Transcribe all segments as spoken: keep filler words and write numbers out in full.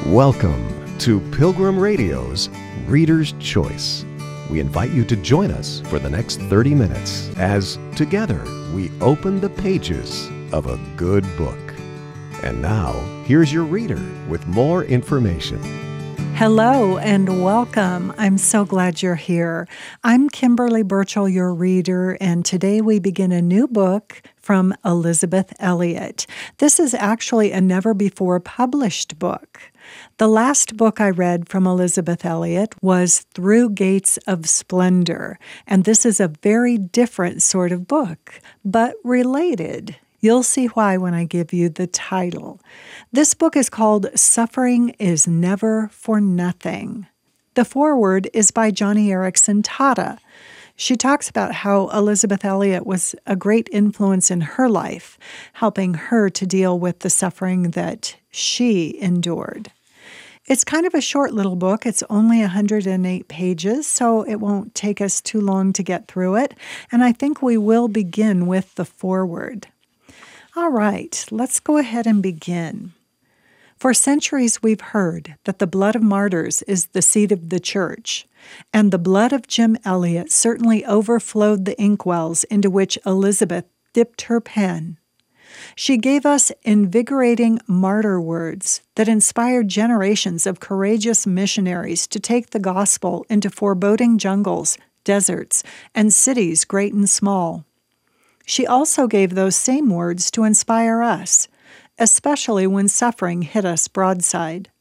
Welcome to Pilgrim Radio's Reader's Choice. We invite you to join us for the next thirty minutes as, together, we open the pages of a good book. And now, here's your reader with more information. Hello and welcome. I'm so glad you're here. I'm Kimberly Burchell, your reader, and today we begin a new book from Elisabeth Elliot. This is actually a never-before-published book. The last book I read from Elisabeth Elliot was Through Gates of Splendor, and this is a very different sort of book, but related. You'll see why when I give you the title. This book is called Suffering is Never for Nothing. The foreword is by Joni Eareckson Tada. She talks about how Elisabeth Elliot was a great influence in her life, helping her to deal with the suffering that she endured. It's kind of a short little book. It's only one hundred eight pages, so it won't take us too long to get through it. And I think we will begin with the foreword. All right, let's go ahead and begin. For centuries we've heard that the blood of martyrs is the seed of the church, and the blood of Jim Elliot certainly overflowed the inkwells into which Elisabeth dipped her pen. She gave us invigorating martyr words that inspired generations of courageous missionaries to take the gospel into foreboding jungles, deserts, and cities great and small. She also gave those same words to inspire us, especially when suffering hit us broadside.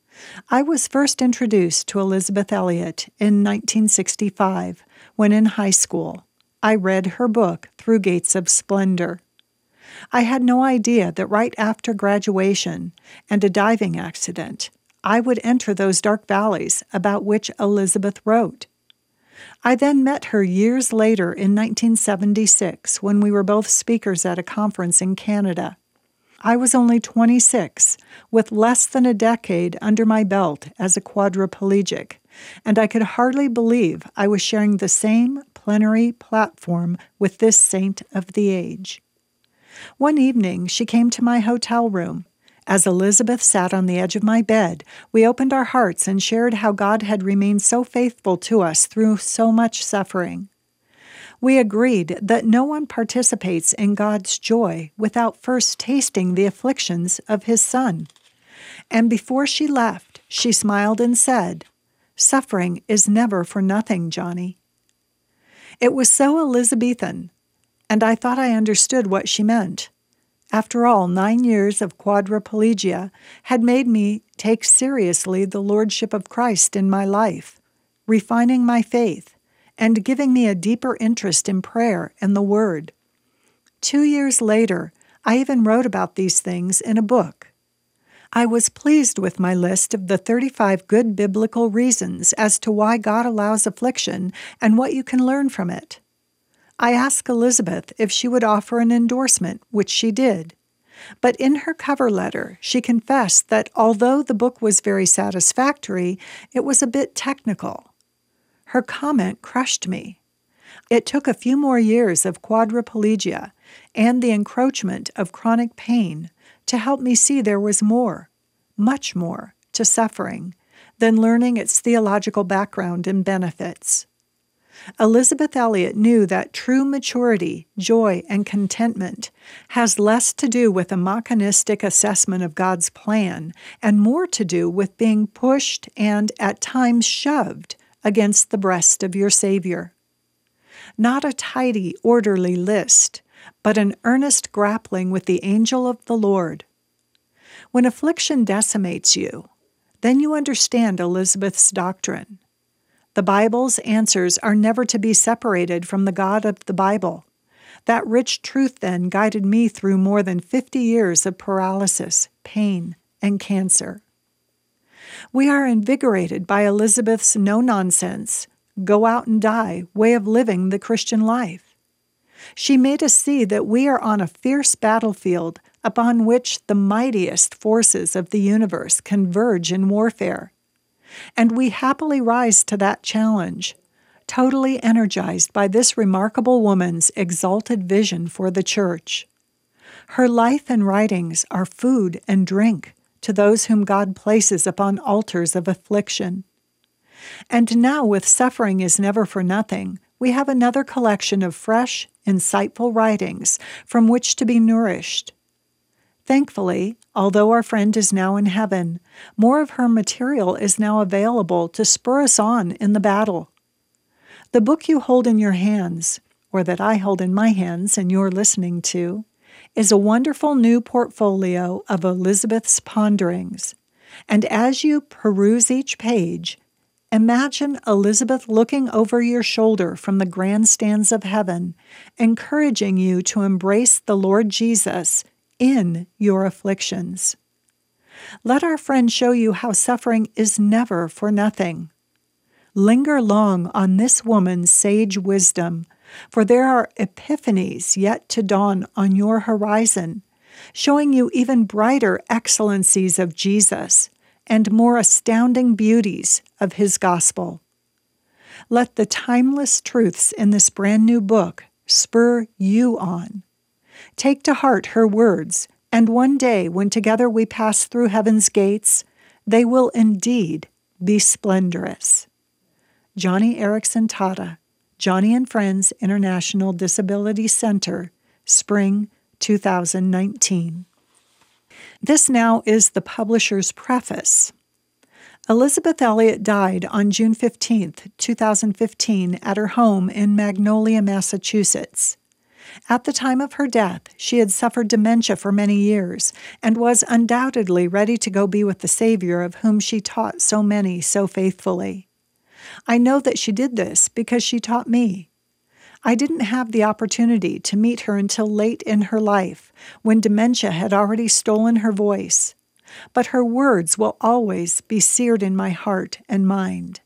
I was first introduced to Elisabeth Elliot in nineteen sixty-five, when in high school. I read her book, Through Gates of Splendor. I had no idea that right after graduation and a diving accident, I would enter those dark valleys about which Elisabeth wrote. I then met her years later in nineteen seventy-six when we were both speakers at a conference in Canada. I was only twenty-six, with less than a decade under my belt as a quadriplegic, and I could hardly believe I was sharing the same plenary platform with this saint of the age. One evening, she came to my hotel room. As Elisabeth sat on the edge of my bed, we opened our hearts and shared how God had remained so faithful to us through so much suffering. We agreed that no one participates in God's joy without first tasting the afflictions of His Son. And before she left, she smiled and said, "Suffering is never for nothing, Johnny." It was so Elizabethan, and I thought I understood what she meant. After all, nine years of quadriplegia had made me take seriously the lordship of Christ in my life, refining my faith, and giving me a deeper interest in prayer and the Word. Two years later, I even wrote about these things in a book. I was pleased with my list of the thirty-five good biblical reasons as to why God allows affliction and what you can learn from it. I asked Elisabeth if she would offer an endorsement, which she did. But in her cover letter, she confessed that although the book was very satisfactory, it was a bit technical. Her comment crushed me. It took a few more years of quadriplegia and the encroachment of chronic pain to help me see there was more, much more, to suffering than learning its theological background and benefits. Elisabeth Elliot knew that true maturity, joy, and contentment has less to do with a mechanistic assessment of God's plan and more to do with being pushed and, at times, shoved against the breast of your Savior. Not a tidy, orderly list, but an earnest grappling with the angel of the Lord. When affliction decimates you, then you understand Elisabeth's doctrine. The Bible's answers are never to be separated from the God of the Bible. That rich truth then guided me through more than fifty years of paralysis, pain, and cancer. We are invigorated by Elisabeth's no-nonsense, go out and die way of living the Christian life. She made us see that we are on a fierce battlefield upon which the mightiest forces of the universe converge in warfare. And we happily rise to that challenge, totally energized by this remarkable woman's exalted vision for the church. Her life and writings are food and drink to those whom God places upon altars of affliction. And now, with Suffering is Never for Nothing, we have another collection of fresh, insightful writings from which to be nourished. Thankfully, although our friend is now in heaven, more of her material is now available to spur us on in the battle. The book you hold in your hands, or that I hold in my hands and you're listening to, is a wonderful new portfolio of Elizabeth's ponderings. And as you peruse each page, imagine Elizabeth looking over your shoulder from the grandstands of heaven, encouraging you to embrace the Lord Jesus in your afflictions. Let our friend show you how suffering is never for nothing. Linger long on this woman's sage wisdom, for there are epiphanies yet to dawn on your horizon, showing you even brighter excellencies of Jesus and more astounding beauties of his gospel. Let the timeless truths in this brand new book spur you on. Take to heart her words, and one day when together we pass through heaven's gates, they will indeed be splendorous. Joni Eareckson Tada, Joni and Friends International Disability Center, Spring two thousand nineteen. This now is the publisher's preface. Elizabeth Elliot died on June fifteenth, two thousand fifteen, at her home in Magnolia, Massachusetts. At the time of her death, she had suffered dementia for many years and was undoubtedly ready to go be with the Savior of whom she taught so many so faithfully. I know that she did this because she taught me. I didn't have the opportunity to meet her until late in her life, when dementia had already stolen her voice, but her words will always be seared in my heart and mind.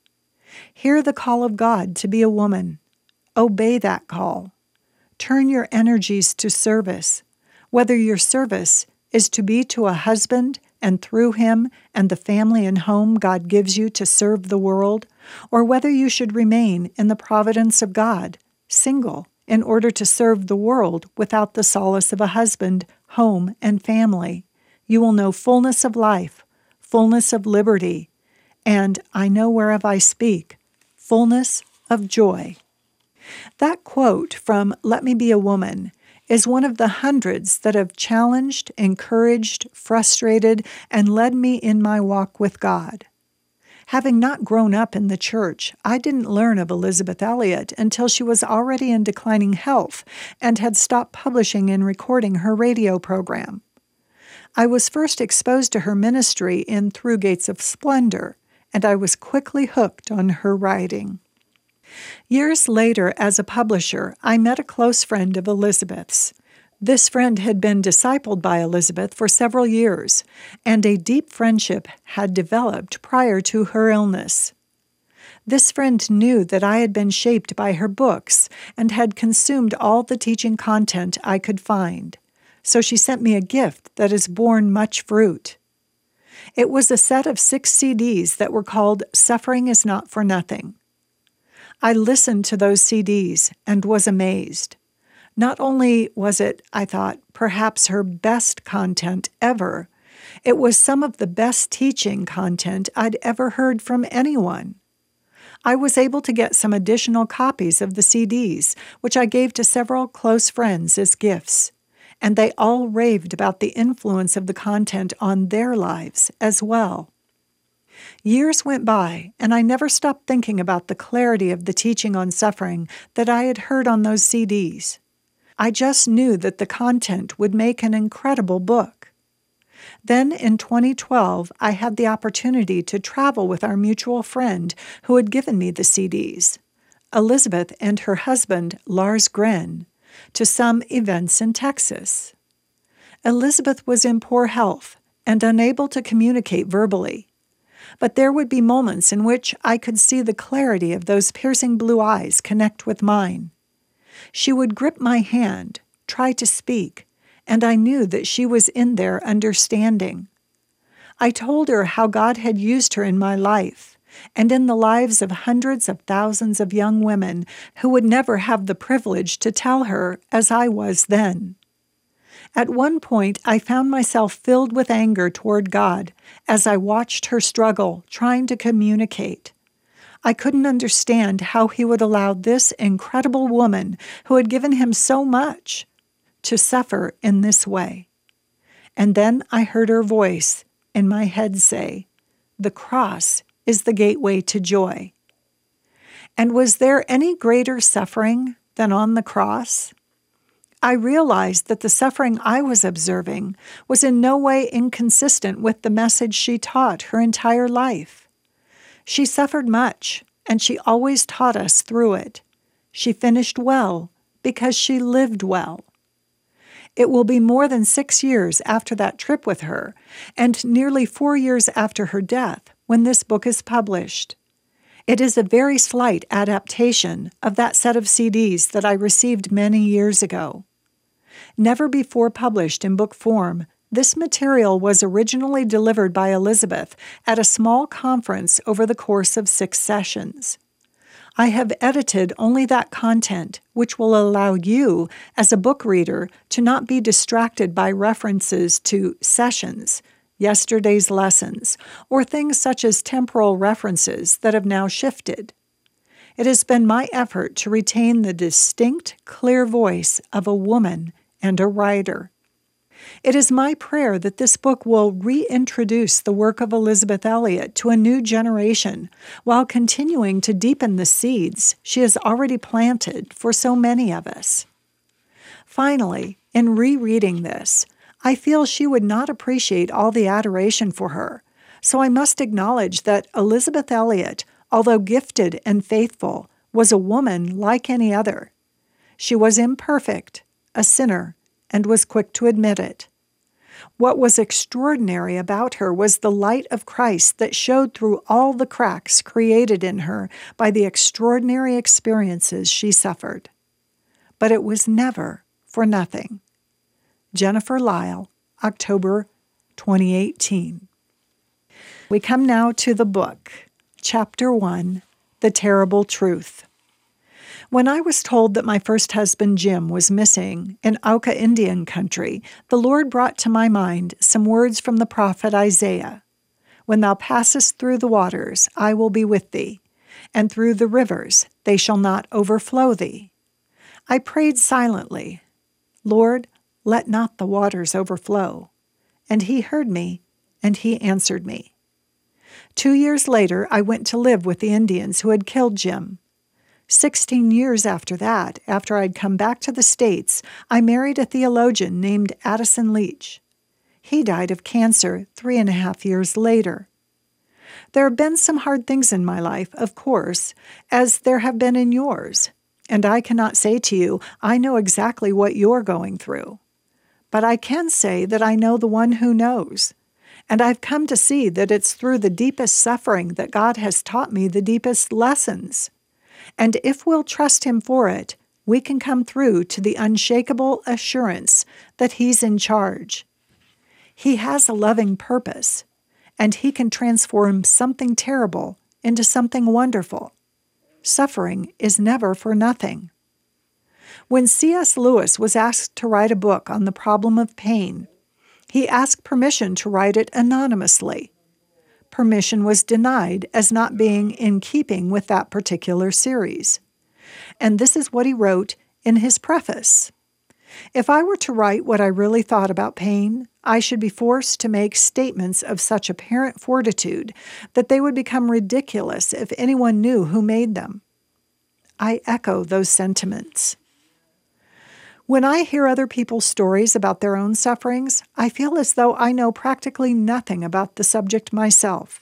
Hear the call of God to be a woman. Obey that call. Turn your energies to service, whether your service is to be to a husband and through him and the family and home God gives you to serve the world, or whether you should remain in the providence of God, single, in order to serve the world without the solace of a husband, home, and family. You will know fullness of life, fullness of liberty, and, I know whereof I speak, fullness of joy. That quote from Let Me Be a Woman is one of the hundreds that have challenged, encouraged, frustrated, and led me in my walk with God. Having not grown up in the church, I didn't learn of Elizabeth Elliot until she was already in declining health and had stopped publishing and recording her radio program. I was first exposed to her ministry in Through Gates of Splendor, and I was quickly hooked on her writing. Years later, as a publisher, I met a close friend of Elizabeth's. This friend had been discipled by Elizabeth for several years, and a deep friendship had developed prior to her illness. This friend knew that I had been shaped by her books and had consumed all the teaching content I could find, so she sent me a gift that has borne much fruit. It was a set of six C Ds that were called Suffering is Not for Nothing. I listened to those C Ds and was amazed. Not only was it, I thought, perhaps her best content ever, it was some of the best teaching content I'd ever heard from anyone. I was able to get some additional copies of the C Ds, which I gave to several close friends as gifts, and they all raved about the influence of the content on their lives as well. Years went by, and I never stopped thinking about the clarity of the teaching on suffering that I had heard on those C Ds. I just knew that the content would make an incredible book. Then in twenty twelve, I had the opportunity to travel with our mutual friend who had given me the C Ds, Elizabeth and her husband, Lars Gren, to some events in Texas. Elizabeth was in poor health and unable to communicate verbally, but there would be moments in which I could see the clarity of those piercing blue eyes connect with mine. She would grip my hand, try to speak, and I knew that she was in there understanding. I told her how God had used her in my life and in the lives of hundreds of thousands of young women who would never have the privilege to tell her as I was then. At one point, I found myself filled with anger toward God as I watched her struggle, trying to communicate. I couldn't understand how He would allow this incredible woman, who had given Him so much, to suffer in this way. And then I heard her voice in my head say, "The cross is the gateway to joy." And was there any greater suffering than on the cross? I realized that the suffering I was observing was in no way inconsistent with the message she taught her entire life. She suffered much, and she always taught us through it. She finished well because she lived well. It will be more than six years after that trip with her, and nearly four years after her death, when this book is published. It is a very slight adaptation of that set of C Ds that I received many years ago. Never before published in book form, this material was originally delivered by Elizabeth at a small conference over the course of six sessions. I have edited only that content which will allow you, as a book reader, to not be distracted by references to sessions, yesterday's lessons, or things such as temporal references that have now shifted. It has been my effort to retain the distinct, clear voice of a woman and a writer. It is my prayer that this book will reintroduce the work of Elizabeth Elliot to a new generation while continuing to deepen the seeds she has already planted for so many of us. Finally, in rereading this, I feel she would not appreciate all the adoration for her, so I must acknowledge that Elizabeth Elliot, although gifted and faithful, was a woman like any other. She was imperfect, a sinner, and was quick to admit it. What was extraordinary about her was the light of Christ that showed through all the cracks created in her by the extraordinary experiences she suffered. But it was never for nothing. Jennifer Lisle, October twenty eighteen. We come now to the book, Chapter one, The Terrible Truth. When I was told that my first husband, Jim, was missing in Auca Indian country, the Lord brought to my mind some words from the prophet Isaiah. "When thou passest through the waters, I will be with thee, and through the rivers, they shall not overflow thee." I prayed silently, "Lord, let not the waters overflow." And He heard me, and He answered me. Two years later, I went to live with the Indians who had killed Jim. Sixteen years after that, after I'd come back to the States, I married a theologian named Addison Leach. He died of cancer three and a half years later. There have been some hard things in my life, of course, as there have been in yours, and I cannot say to you, I know exactly what you're going through. But I can say that I know the one who knows, and I've come to see that it's through the deepest suffering that God has taught me the deepest lessons. And if we'll trust Him for it, we can come through to the unshakable assurance that He's in charge. He has a loving purpose, and He can transform something terrible into something wonderful. Suffering is never for nothing. When C S Lewis was asked to write a book on the problem of pain, he asked permission to write it anonymously. Permission was denied as not being in keeping with that particular series. And this is what he wrote in his preface. "If I were to write what I really thought about pain, I should be forced to make statements of such apparent fortitude that they would become ridiculous if anyone knew who made them." I echo those sentiments. When I hear other people's stories about their own sufferings, I feel as though I know practically nothing about the subject myself.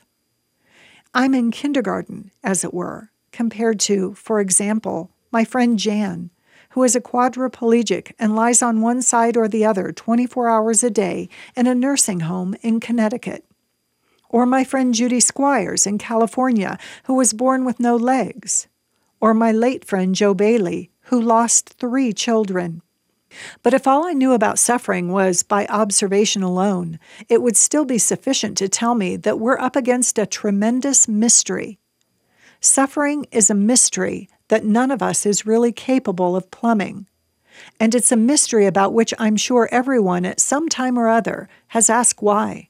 I'm in kindergarten, as it were, compared to, for example, my friend Jan, who is a quadriplegic and lies on one side or the other twenty-four hours a day in a nursing home in Connecticut. Or my friend Judy Squires in California, who was born with no legs. Or my late friend Joe Bailey, who lost three children. But if all I knew about suffering was by observation alone, it would still be sufficient to tell me that we're up against a tremendous mystery. Suffering is a mystery that none of us is really capable of plumbing. And it's a mystery about which I'm sure everyone at some time or other has asked why.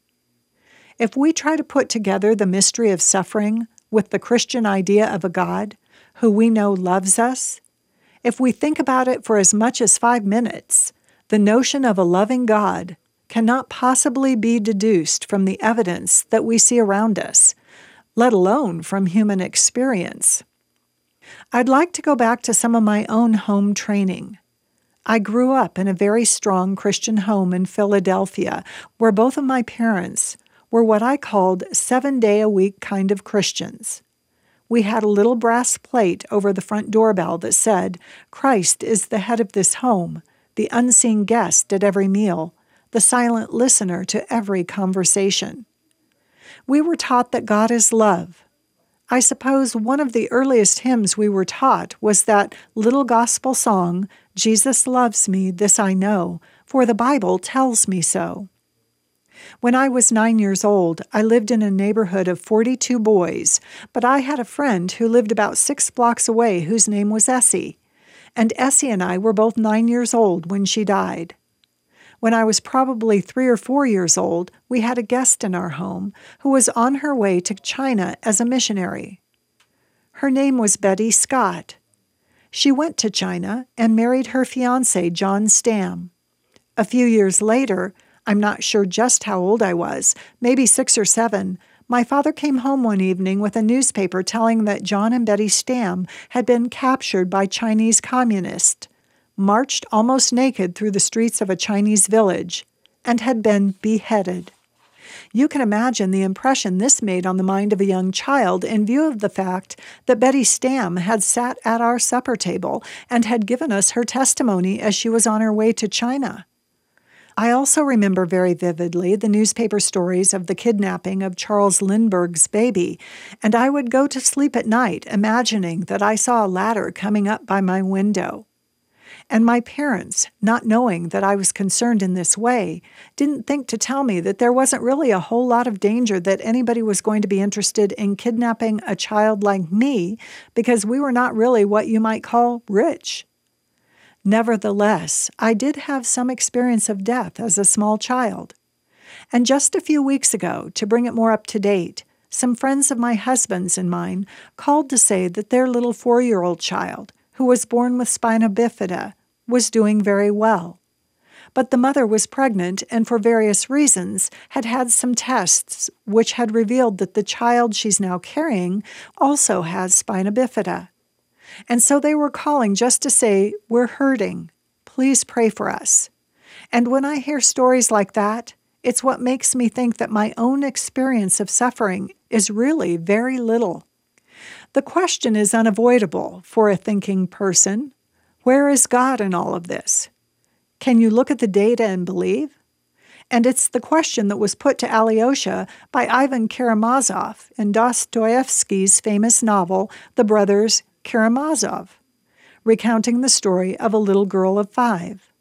If we try to put together the mystery of suffering with the Christian idea of a God who we know loves us, if we think about it for as much as five minutes, the notion of a loving God cannot possibly be deduced from the evidence that we see around us, let alone from human experience. I'd like to go back to some of my own home training. I grew up in a very strong Christian home in Philadelphia, where both of my parents were what I called seven-day-a-week kind of Christians. We had a little brass plate over the front doorbell that said, "Christ is the head of this home, the unseen guest at every meal, the silent listener to every conversation." We were taught that God is love. I suppose one of the earliest hymns we were taught was that little gospel song, "Jesus loves me, this I know, for the Bible tells me so." When I was nine years old, I lived in a neighborhood of forty-two boys, but I had a friend who lived about six blocks away whose name was Essie, and Essie and I were both nine years old when she died. When I was probably three or four years old, we had a guest in our home who was on her way to China as a missionary. Her name was Betty Scott. She went to China and married her fiancé, John Stam. A few years later, I'm not sure just how old I was, maybe six or seven, my father came home one evening with a newspaper telling that John and Betty Stam had been captured by Chinese communists, marched almost naked through the streets of a Chinese village, and had been beheaded. You can imagine the impression this made on the mind of a young child in view of the fact that Betty Stam had sat at our supper table and had given us her testimony as she was on her way to China. I also remember very vividly the newspaper stories of the kidnapping of Charles Lindbergh's baby, and I would go to sleep at night imagining that I saw a ladder coming up by my window. And my parents, not knowing that I was concerned in this way, didn't think to tell me that there wasn't really a whole lot of danger that anybody was going to be interested in kidnapping a child like me because we were not really what you might call rich. Nevertheless, I did have some experience of death as a small child. And just a few weeks ago, to bring it more up to date, some friends of my husband's and mine called to say that their little four-year-old child, who was born with spina bifida, was doing very well. But the mother was pregnant and for various reasons had had some tests which had revealed that the child she's now carrying also has spina bifida. And so they were calling just to say, "We're hurting. Please pray for us." And when I hear stories like that, it's what makes me think that my own experience of suffering is really very little. The question is unavoidable for a thinking person. Where is God in all of this? Can you look at the data and believe? And it's the question that was put to Alyosha by Ivan Karamazov in Dostoevsky's famous novel, The Brothers Karamazov, recounting the story of a little girl of five.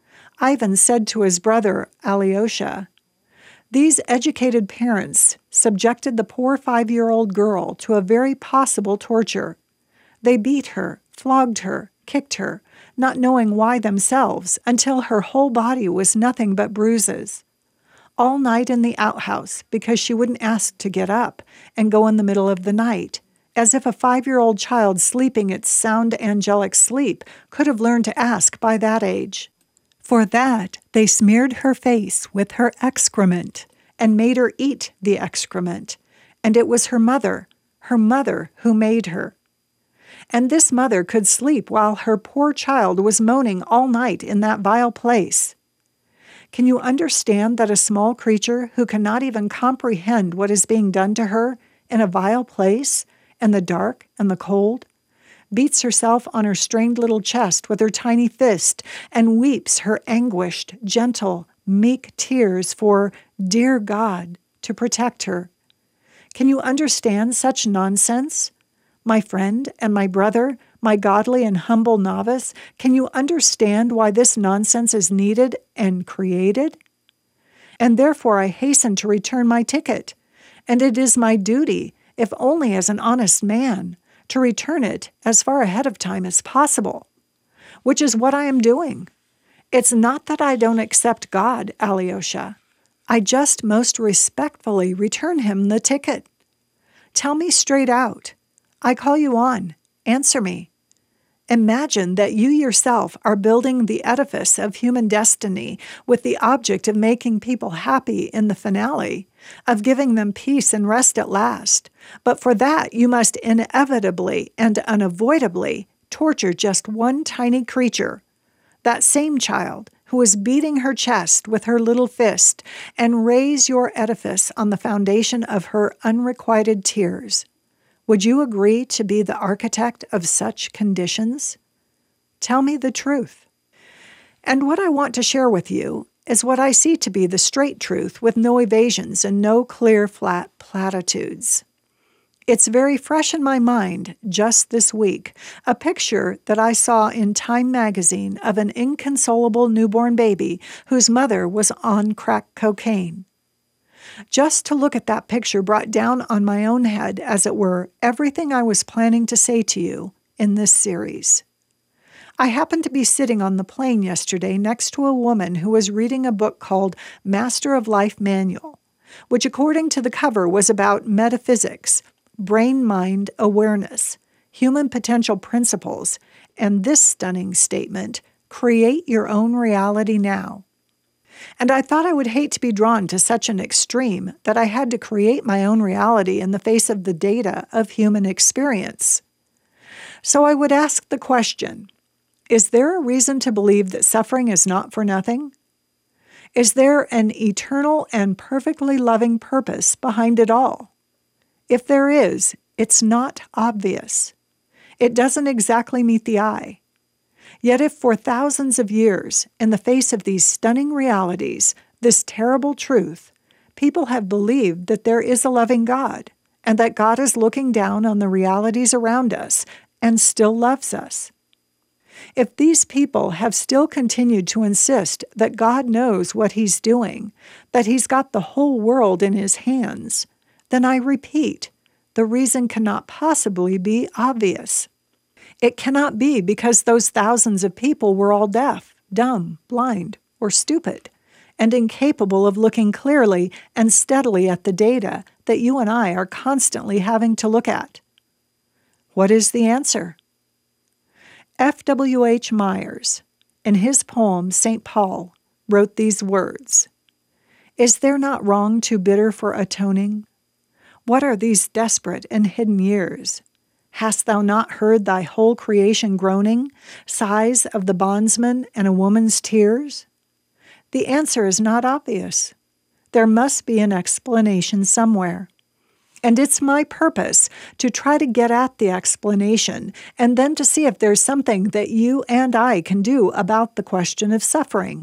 Ivan said to his brother, Alyosha, "These educated parents subjected the poor five-year-old girl to a very possible torture. They beat her, flogged her, kicked her, not knowing why themselves, until her whole body was nothing but bruises. All night in the outhouse because she wouldn't ask to get up and go in the middle of the night, as if a five-year-old child sleeping its sound angelic sleep could have learned to ask by that age. For that, they smeared her face with her excrement and made her eat the excrement, and it was her mother, her mother who made her. And this mother could sleep while her poor child was moaning all night in that vile place. Can you understand that a small creature who cannot even comprehend what is being done to her in a vile place, and the dark and the cold, beats herself on her strained little chest with her tiny fist and weeps her anguished, gentle, meek tears for, dear God, to protect her? Can you understand such nonsense? My friend and my brother, my godly and humble novice, can you understand why this nonsense is needed and created? And therefore I hasten to return my ticket, and it is my duty, if only as an honest man, to return it as far ahead of time as possible. which is what I am doing. It's not that I don't accept God, Alyosha. I just most respectfully return him the ticket. Tell me straight out. I call you on. Answer me. Imagine that you yourself are building the edifice of human destiny with the object of making people happy in the finale, of giving them peace and rest at last. But for that, you must inevitably and unavoidably torture just one tiny creature, that same child who is beating her chest with her little fist, and raise your edifice on the foundation of her unrequited tears. Would you agree to be the architect of such conditions? Tell me the truth. And what I want to share with you is what I see to be the straight truth with no evasions and no clear, flat platitudes. It's very fresh in my mind just this week, a picture that I saw in Time magazine of an inconsolable newborn baby whose mother was on crack cocaine. Just to look at that picture brought down on my own head, as it were, everything I was planning to say to you in this series. I happened to be sitting on the plane yesterday next to a woman who was reading a book called Master of Life Manual, which according to the cover was about metaphysics, brain-mind awareness, human potential principles, and this stunning statement, create your own reality now. And I thought I would hate to be drawn to such an extreme that I had to create my own reality in the face of the data of human experience. So I would ask the question, is there a reason to believe that suffering is not for nothing? Is there an eternal and perfectly loving purpose behind it all? If there is, it's not obvious. It doesn't exactly meet the eye. Yet if for thousands of years, in the face of these stunning realities, this terrible truth, people have believed that there is a loving God, and that God is looking down on the realities around us and still loves us. If these people have still continued to insist that God knows what he's doing, that he's got the whole world in his hands, then I repeat, the reason cannot possibly be obvious. It cannot be because those thousands of people were all deaf, dumb, blind, or stupid, and incapable of looking clearly and steadily at the data that you and I are constantly having to look at. What is the answer? F W H Myers, in his poem Saint Paul, wrote these words, "Is there not wrong too bitter for atoning? What are these desperate and hidden years? Hast thou not heard thy whole creation groaning, sighs of the bondsman and a woman's tears?" The answer is not obvious. There must be an explanation somewhere. And it's my purpose to try to get at the explanation and then to see if there's something that you and I can do about the question of suffering.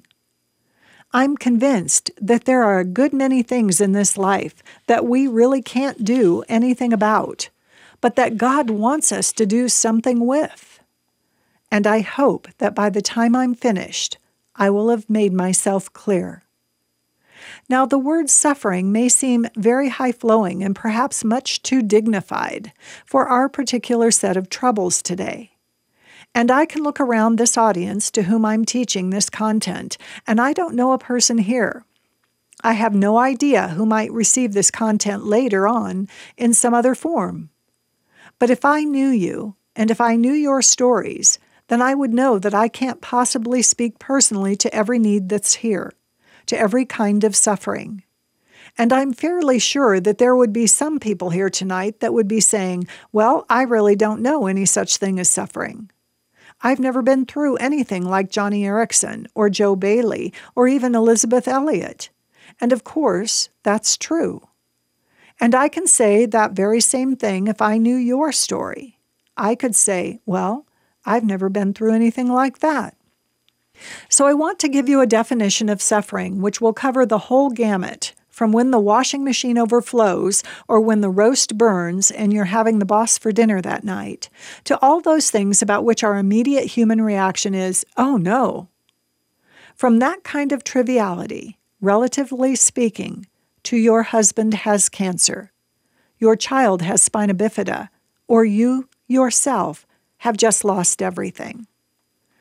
I'm convinced that there are a good many things in this life that we really can't do anything about, but that God wants us to do something with. And I hope that by the time I'm finished, I will have made myself clear. Now, the word suffering may seem very high-flowing and perhaps much too dignified for our particular set of troubles today. And I can look around this audience to whom I'm teaching this content, and I don't know a person here. I have no idea who might receive this content later on in some other form. But if I knew you, and if I knew your stories, then I would know that I can't possibly speak personally to every need that's here, to every kind of suffering. And I'm fairly sure that there would be some people here tonight that would be saying, well, I really don't know any such thing as suffering. I've never been through anything like Johnny Erickson or Joe Bailey or even Elizabeth Elliot. And of course, that's true. And I can say that very same thing if I knew your story. I could say, well, I've never been through anything like that. So I want to give you a definition of suffering which will cover the whole gamut, from when the washing machine overflows or when the roast burns and you're having the boss for dinner that night, to all those things about which our immediate human reaction is, oh no. From that kind of triviality, relatively speaking, to your husband has cancer, your child has spina bifida, or you yourself have just lost everything.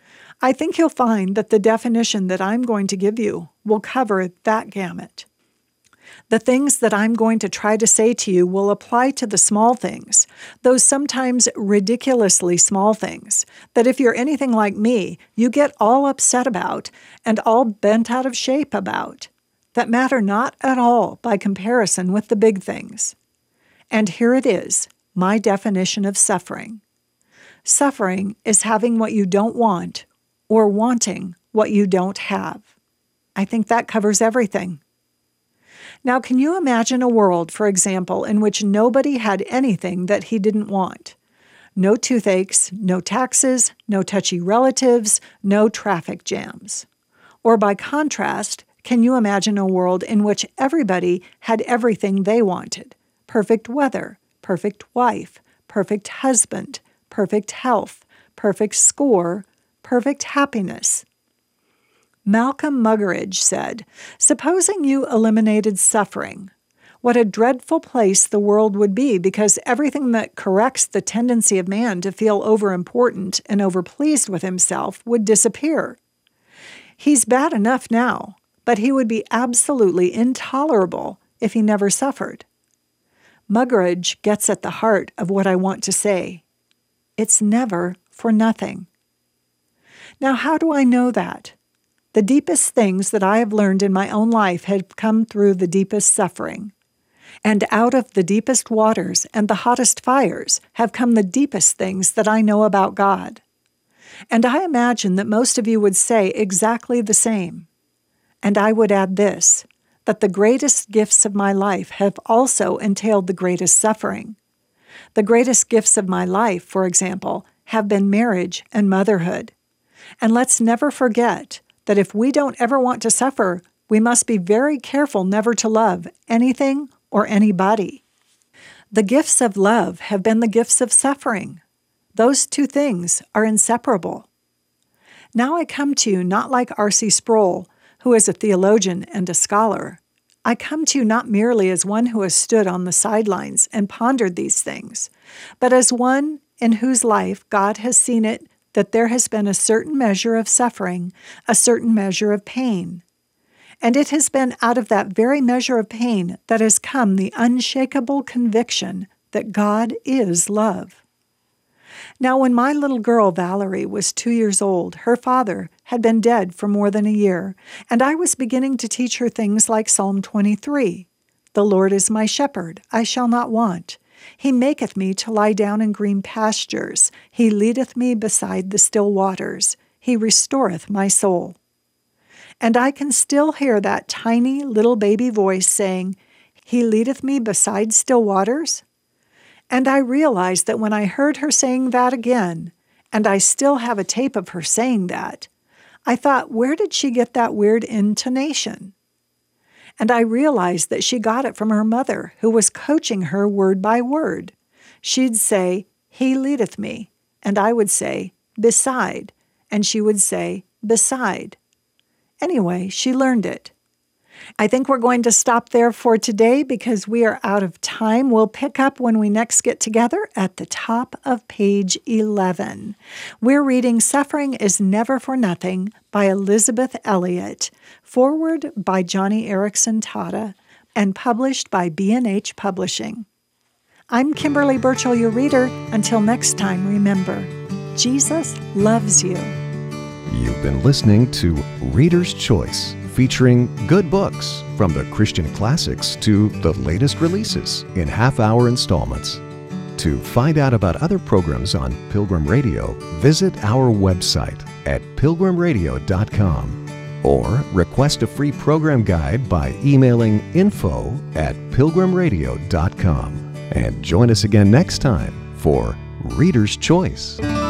I think you'll find that the definition that I'm going to give you will cover that gamut. The things that I'm going to try to say to you will apply to the small things, those sometimes ridiculously small things, that if you're anything like me, you get all upset about and all bent out of shape about, that matter not at all by comparison with the big things. And here it is, my definition of suffering. Suffering is having what you don't want or wanting what you don't have. I think that covers everything. Now, can you imagine a world, for example, in which nobody had anything that he didn't want? No toothaches, no taxes, no touchy relatives, no traffic jams. Or by contrast, can you imagine a world in which everybody had everything they wanted? Perfect weather, perfect wife, perfect husband, perfect health, perfect score, perfect happiness. Malcolm Muggeridge said, "Supposing you eliminated suffering, what a dreadful place the world would be, because everything that corrects the tendency of man to feel overimportant and overpleased with himself would disappear. He's bad enough now, but he would be absolutely intolerable if he never suffered." Muggeridge gets at the heart of what I want to say. It's never for nothing. Now, how do I know that? The deepest things that I have learned in my own life have come through the deepest suffering. And out of the deepest waters and the hottest fires have come the deepest things that I know about God. And I imagine that most of you would say exactly the same. And I would add this, that the greatest gifts of my life have also entailed the greatest suffering. The greatest gifts of my life, for example, have been marriage and motherhood. And let's never forget that if we don't ever want to suffer, we must be very careful never to love anything or anybody. The gifts of love have been the gifts of suffering. Those two things are inseparable. Now I come to you not like R C Sproul, who is a theologian and a scholar. I come to you not merely as one who has stood on the sidelines and pondered these things, but as one in whose life God has seen it that there has been a certain measure of suffering, a certain measure of pain. And it has been out of that very measure of pain that has come the unshakable conviction that God is love. Now, when my little girl Valerie was two years old, her father had been dead for more than a year, and I was beginning to teach her things like Psalm twenty-three, "The Lord is my shepherd, I shall not want. He maketh me to lie down in green pastures. He leadeth me beside the still waters. He restoreth my soul." And I can still hear that tiny little baby voice saying, "He leadeth me beside still waters?" And I realized that when I heard her saying that again, and I still have a tape of her saying that, I thought, where did she get that weird intonation? And I realized that she got it from her mother, who was coaching her word by word. She'd say, "He leadeth me," and I would say, "beside," and she would say, "beside." Anyway, she learned it. I think we're going to stop there for today because we are out of time. We'll pick up when we next get together at the top of page eleven. We're reading Suffering is Never for Nothing by Elisabeth Elliot, foreword by Johnny Erickson Tata, and published by B and H Publishing. I'm Kimberly Birchall, your reader. Until next time, remember, Jesus loves you. You've been listening to Reader's Choice, featuring good books from the Christian classics to the latest releases in half-hour installments. To find out about other programs on Pilgrim Radio, visit our website at pilgrim radio dot com or request a free program guide by emailing info at pilgrim radio dot com. And join us again next time for Reader's Choice.